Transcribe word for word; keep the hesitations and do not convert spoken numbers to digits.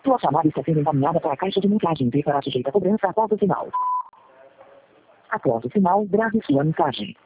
Sua chamada está sendo encaminhada para a caixa de mensagem e será sujeita a cobrança após o sinal. Após o sinal, grave sua mensagem.